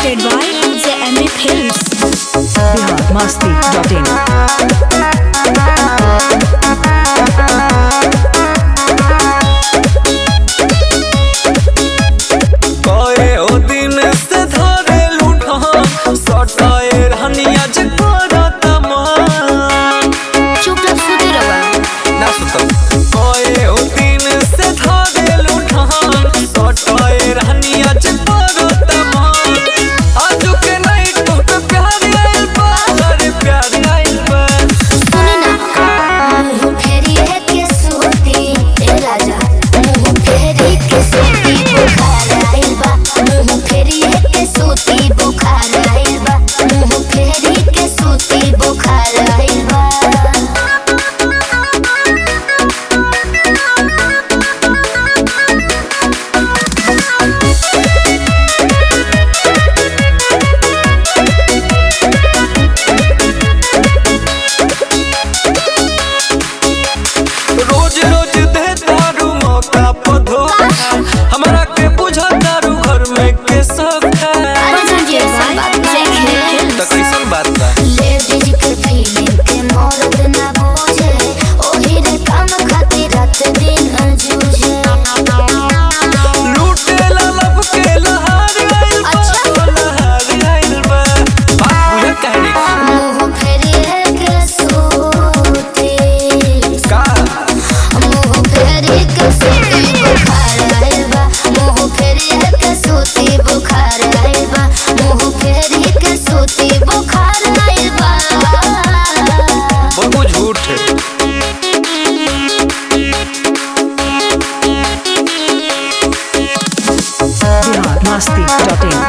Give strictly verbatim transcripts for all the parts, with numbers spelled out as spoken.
presented by J M A Films. Bihar Masti dot in. Masti dot in.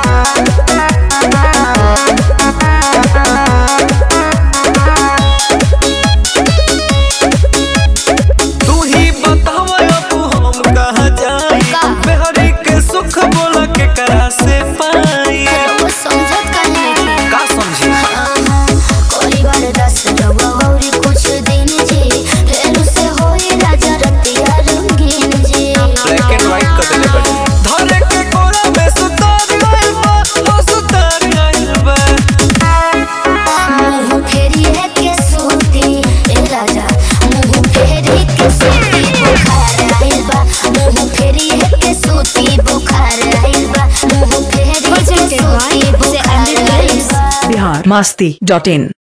तू ही बतावा अब हम कहाँ जाई, बेहरी के सुख बोला के करा से पाई। वो समझत काहे नहीं का समझी कोई बार दस रवा औरी कुछ दिन जी फिर उसे होई राजा रतिया रंगीन जी। ब्लैक एंड व्हाइट कर देले बड़ी धरे के कोरा में सुतार आइल बा, हो सुतार आइल बा। मुंह फेरी है के सूती ए राजा, मुंह फेरी के सूती बुखार आइल बा, मुंह फेरी है के सूती बुखार आइल बा, मुंह फेरी के सूती बुखार आइल बा। बिहार मस्ती डॉट इन।